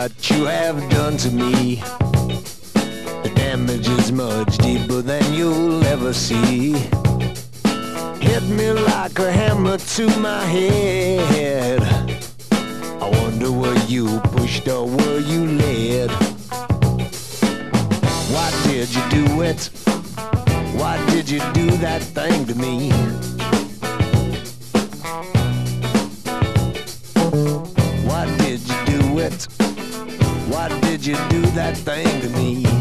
what you have done to me. The damage is much deeper than you'll ever see. Hit me like a hammer to my head. I wonder were you pushed or were you led? Why did you do it? Why did you do that thing to me? Why did you do it? Why did you do that thing to me?